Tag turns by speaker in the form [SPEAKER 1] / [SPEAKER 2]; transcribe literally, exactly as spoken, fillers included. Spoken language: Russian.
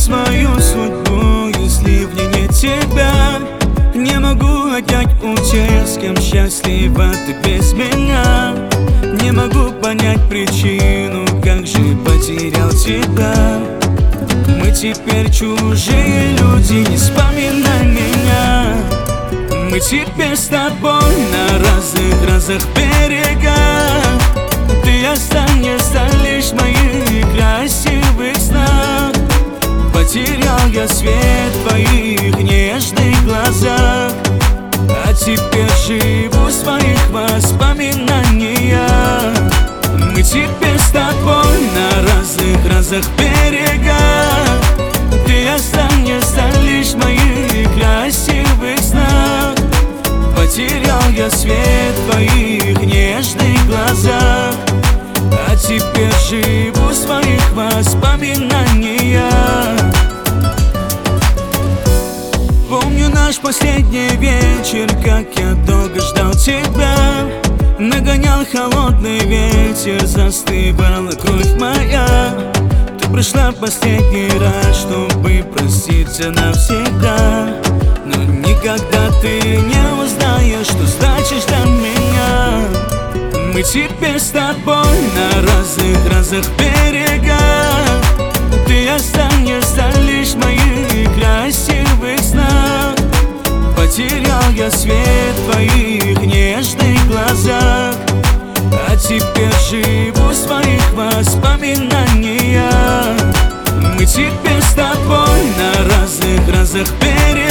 [SPEAKER 1] свою судьбу, если в ней нет тебя. Не могу отнять у тех, с кем счастлива ты без меня. Не могу понять причину, как же потерял тебя. Мы теперь чужие люди, не вспоминай меня. Мы теперь с тобой на разных разных берегах. Ты останешься лишь в моих красивых снах. Потерял я свет в твоих нежных глазах, а теперь живу в своих воспоминаниях. Мы теперь с тобой на разных разных берегах. Ты останешься лишь в моих красивых снах. Потерял я свет в твоих нежных глазах, а теперь живу в своих воспоминаниях. Помню наш последний вечер, как я долго ждал тебя. Нагонял холодный ветер, застывала кровь моя. Ты пришла в последний раз, чтобы проститься навсегда. Но никогда ты не узнаешь, что значишь для меня. Мы теперь с тобой на разных разных берегах. Ты останешься лишь в моих красивых снах. Потерял я свет в твоих нежных глазах, а теперь живу в своих воспоминаниях. Мы теперь с тобой на разных разных берегах.